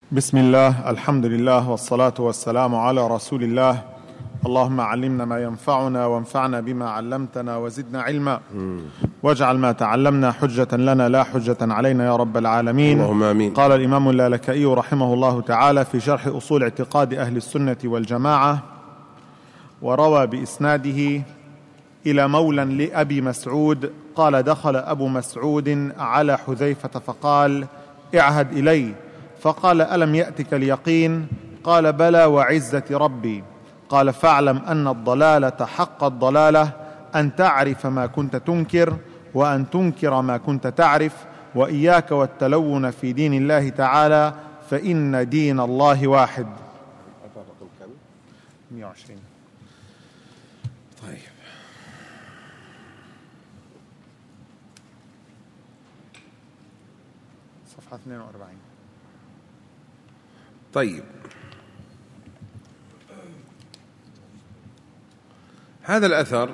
بسم الله، الحمد لله، والصلاة والسلام على رسول الله. اللهم علمنا ما ينفعنا وانفعنا بما علمتنا وزدنا علما، واجعل ما تعلمنا حجة لنا لا حجة علينا يا رب العالمين. اللهم آمين. قال الإمام اللالكائي رحمه الله تعالى في شرح أصول اعتقاد أهل السنة والجماعة: وروى بإسناده إلى مولى لأبي مسعود قال: دخل أبو مسعود على حذيفة فقال: اعهد إلي. فقال: ألم يأتك اليقين؟ قال: بلى وعزة ربي. قال: فاعلم أن الضلالة حق الضلالة أن تعرف ما كنت تنكر، وأن تنكر ما كنت تعرف، وإياك والتلون في دين الله تعالى، فإن دين الله واحد. 120. طيب، صفحة 42. طيب، هذا الأثر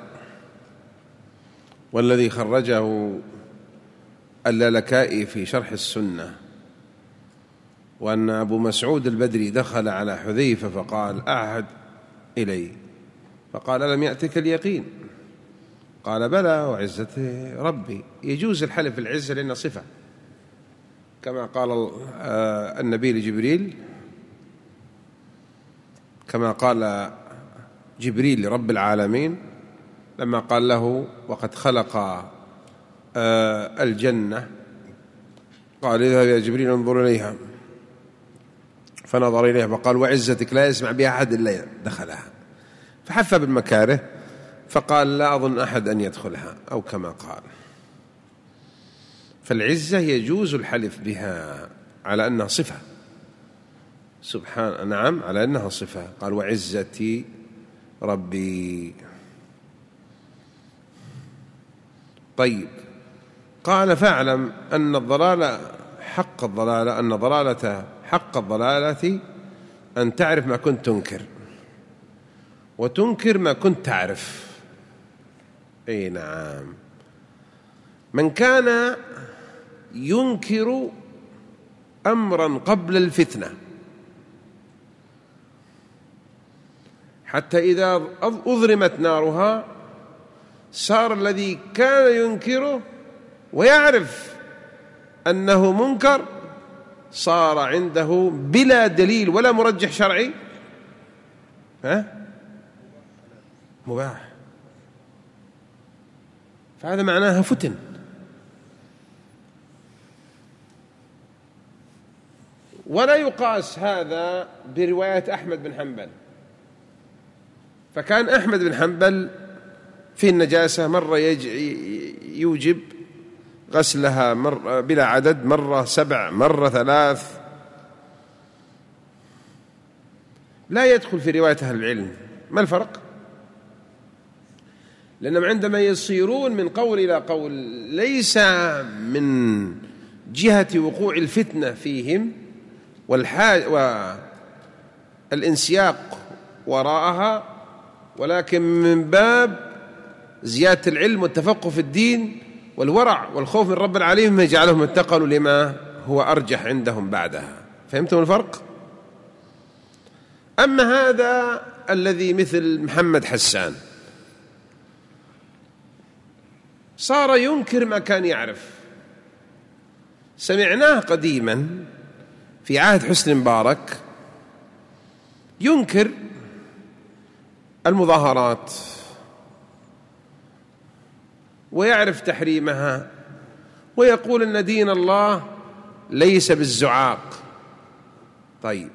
والذي خرجه اللالكائي في شرح السنة، وأن أبو مسعود البدري دخل على حذيفة فقال: أعهد إلي. فقال: ألم يأتك اليقين؟ قال: بلى وعزة ربي. يجوز الحلف العزة لأنها صفة، كما قال النبي لجبريل، كما قال جبريل لرب العالمين لما قال له: وقد خلق الجنة، قال: اذهب يا جبريل انظر إليها. فنظر إليها فقال: وعزتك لا يسمع بها أحد إلا دخلها. فحث بالمكاره فقال: لا أظن أحد أن يدخلها، أو كما قال. فالعزة يجوز الحلف بها على أنها صفة، سبحان، نعم، على أنها صفة. قال: وعزتي ربي. طيب، قال: فاعلم أن الضلالة حق الضلالة، أن ضلالة حق الضلالة أن تعرف ما كنت تنكر، وتنكر ما كنت تعرف. أي نعم، من كان ينكر أمرا قبل الفتنة حتى إذا أضرمت نارها صار الذي كان ينكره ويعرف أنه منكر صار عنده بلا دليل ولا مرجح شرعي مباح. فهذا معناها فتن. ولا يقاس هذا برواية أحمد بن حنبل. فكان أحمد بن حنبل في النجاسة مرة يوجب غسلها مرة بلا عدد، مرة 7، مرة 3. لا يدخل في رواية أهل العلم. ما الفرق؟ لأنهم عندما يصيرون من قول إلى قول ليس من جهة وقوع الفتنة فيهم والانسياق وراءها، ولكن من باب زيادة العلم والتفقه في الدين والورع والخوف من رب العالمين، ما يجعلهم انتقلوا لما هو أرجح عندهم بعدها. فهمتم الفرق؟ أما هذا الذي مثل محمد حسان صار ينكر ما كان يعرف. سمعناه قديما في عهد حسني مبارك ينكر المظاهرات ويعرف تحريمها، ويقول أن دين الله ليس بالزعاق. طيب،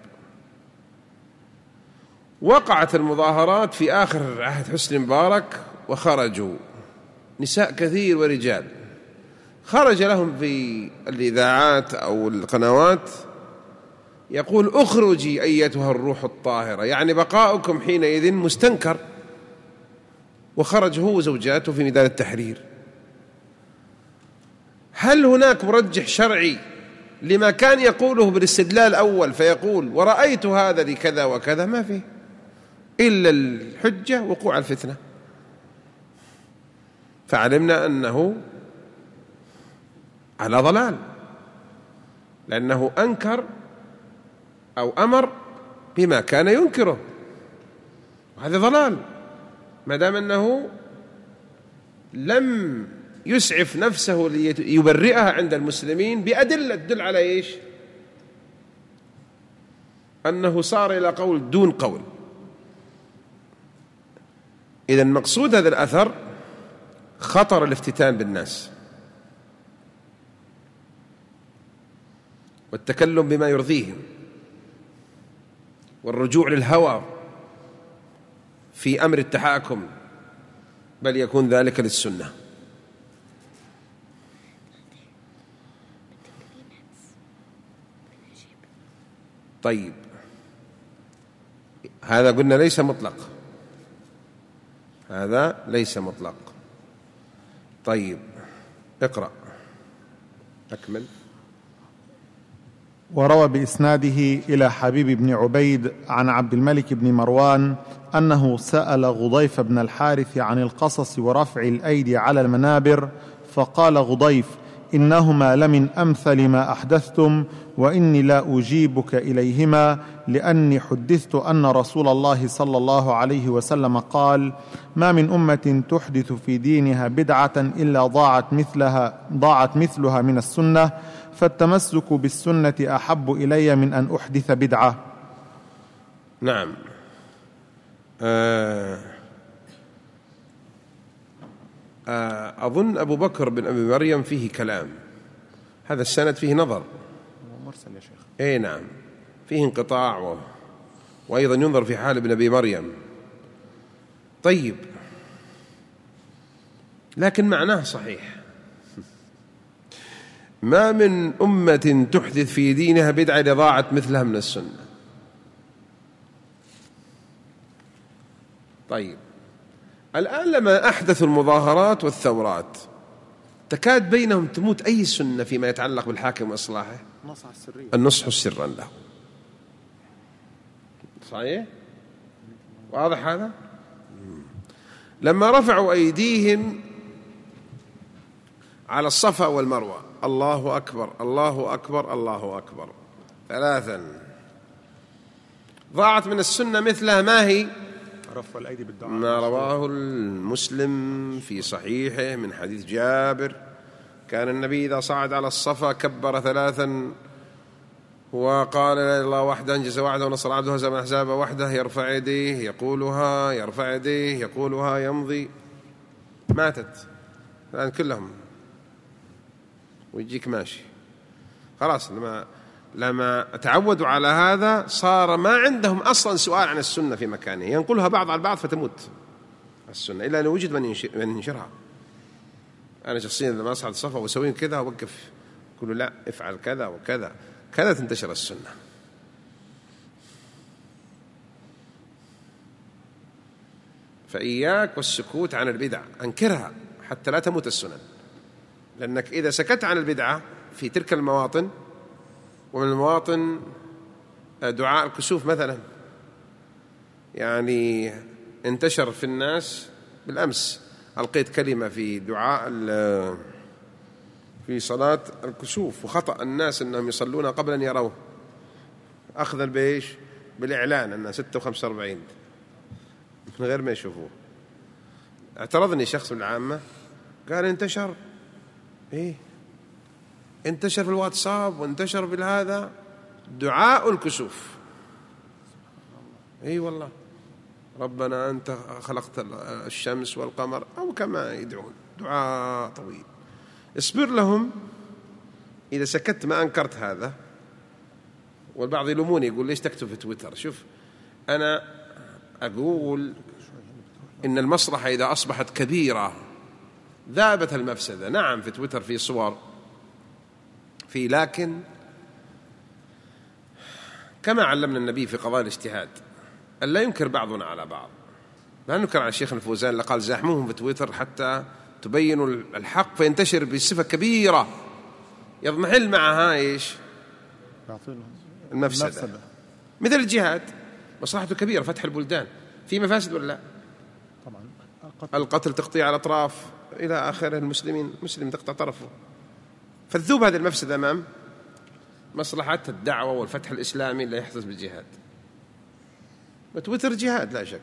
وقعت المظاهرات في آخر عهد حسني مبارك وخرجوا نساء كثير ورجال، خرج لهم في الإذاعات أو القنوات يقول: اخرجي أيتها الروح الطاهرة، يعني بقاؤكم حينئذ مستنكر. وخرج هو وزوجاته في ميدان التحرير. هل هناك مرجح شرعي لما كان يقوله بالاستدلال الأول فيقول ورأيت هذا لكذا وكذا؟ ما فيه إلا الحجة وقوع الفتنة. فعلمنا أنه على ضلال، لأنه أنكر أو أمر بما كان ينكره، وهذا ضلال ما دام أنه لم يسعف نفسه ليبرئها عند المسلمين بأدلة تدل على إيش؟ أنه صار إلى قول دون قول. إذن مقصود هذا الأثر خطر الافتتان بالناس والتكلم بما يرضيهم والرجوع للهوى في أمر التحاكم، بل يكون ذلك للسنة. طيب هذا قلنا ليس مطلق، هذا ليس مطلق. طيب اقرأ أكمل. وروى بإسناده إلى حبيب بن عبيد عن عبد الملك بن مروان أنه سأل غضيف بن الحارث عن القصص ورفع الأيدي على المنابر، فقال غضيف: إنهما لمن أمثل ما أحدثتم، وإني لا أجيبك إليهما، لأني حدثت أن رسول الله صلى الله عليه وسلم قال: ما من أمة تحدث في دينها بدعة إلا ضاعت مثلها من السنة، فالتمسك بالسنة أحب إلي من أن أحدث بدعة. نعم. أظن أبو بكر بن أبي مريم فيه كلام، هذا السند فيه نظر، مرسل يا شيخ. أي نعم، فيه انقطاع، وأيضا ينظر في حال ابن أبي مريم. طيب لكن معناه صحيح. ما من أمة تحدث في دينها بدعة ضاعت مثلها من السنة. طيب الآن لما أحدثوا المظاهرات والثورات تكاد بينهم تموت أي سنة فيما يتعلق بالحاكم وإصلاحه، النصح سرا له. صحيح؟ واضح هذا؟ لما رفعوا أيديهم على الصفا والمروة، الله أكبر الله أكبر الله أكبر 3، ضاعت من السنة مثلها. ما هي؟ رفع الأيدي بالدعاء، ما رواه المسلم في صحيحه من حديث جابر: كان النبي إذا صعد على الصفا كبر 3 وقال: لا إله إلا الله وحده أنجز وعده ونصر عبده وهزم الأحزاب وحده، يرفع يديه يقولها، يرفع يديه يقولها، يمضي. ماتت الآن كلهم ويجيك ماشي خلاص. لما تعودوا على هذا صار ما عندهم أصلا سؤال عن السنة في مكانه، ينقلها بعض على بعض فتموت السنة إلا أن يوجد من ينشرها. أنا شخصيا لما أصعد الصفا وأسوي كذا أوقف أقول له: لا، افعل كذا وكذا، كذا تنتشر السنة. فإياك والسكوت عن البدع، أنكرها حتى لا تموت السنن، لأنك إذا سكت عن البدعة في تلك المواطن، ومن المواطن دعاء الكسوف مثلا، يعني انتشر في الناس. بالأمس ألقيت كلمة في دعاء في صلاة الكسوف، وخطأ الناس أنهم يصلون قبل أن يروه، أخذا بإيش؟ بالإعلان أنها 46 من غير ما يشوفوه. اعترضني شخص من العامة قال: انتشر انتشر في الواتساب وانتشر في هذا دعاء الكسوف. والله ربنا أنت خلقت الشمس والقمر، أو كما يدعون دعاء طويل. اصبر لهم، إذا سكت ما أنكرت هذا. والبعض يلوموني يقول: ليش تكتب في تويتر؟ شوف، أنا أقول إن المصلحة إذا أصبحت كبيرة ذابت المفسدة. نعم في تويتر في صور لكن كما علمنا النبي في قضاء الاجتهاد أن لا ينكر بعضنا على بعض. لا ننكر على الشيخ الفوزان اللي قال: زاحموهم في تويتر حتى تبينوا الحق فينتشر بصفة كبيرة يضمحل معها إيش؟ المفسدة. مثل الجهاد مصلحته كبيرة، فتح البلدان، في مفاسد ولا لا؟ طبعا القتل، تقطيع الأطراف إلى آخره، المسلمين مسلم تقطع طرفه، فتذوب هذه المفسدة أمام مصلحة الدعوة والفتح الإسلامي اللي يحدث بالجهاد. تويتر جهاد لا شك.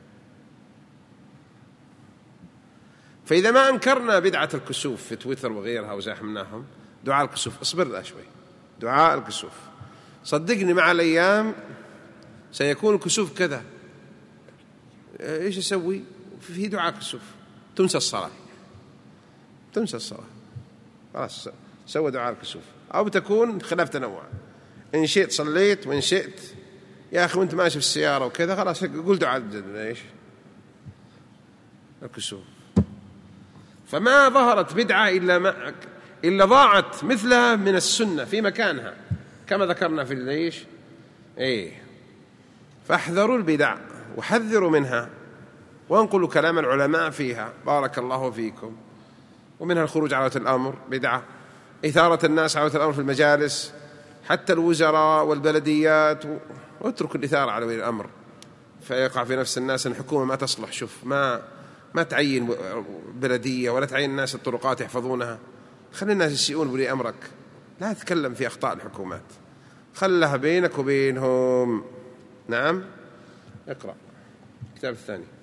فإذا ما أنكرنا بدعة الكسوف في تويتر وغيرها وزاحمناهم، دعاء الكسوف اصبر لا شوي، دعاء الكسوف صدقني مع الأيام سيكون الكسوف كذا، إيش أسوي؟ في دعاء كسوف، تنسى الصلاة، تنسى الصلاة، خلاص سوى دعاء الكسوف. أو بتكون خلاف تنوع، إن شئت صليت وإن شئت يا أخي وأنت ماشي في السيارة وكذا خلاص قول دعاء إيش الكسوف. فما ظهرت بدعة إلا ضاعت مثلها من السنة في مكانها كما ذكرنا في الليش. فاحذروا البدع وحذروا منها وانقلوا كلام العلماء فيها بارك الله فيكم. ومنها الخروج على ولاة الأمر بدعة، إثارة الناس على ولاة الأمر في المجالس حتى الوزراء والبلديات، واتركوا الإثارة على ولي الأمر فيقع في نفس الناس أن الحكومة ما تصلح. شوف ما تعين بلدية ولا تعين الناس الطرقات يحفظونها، خلي الناس يسيئون بولي أمرك، لا تتكلم في أخطاء الحكومات، خلها بينك وبينهم. نعم اقرأ الكتاب الثاني.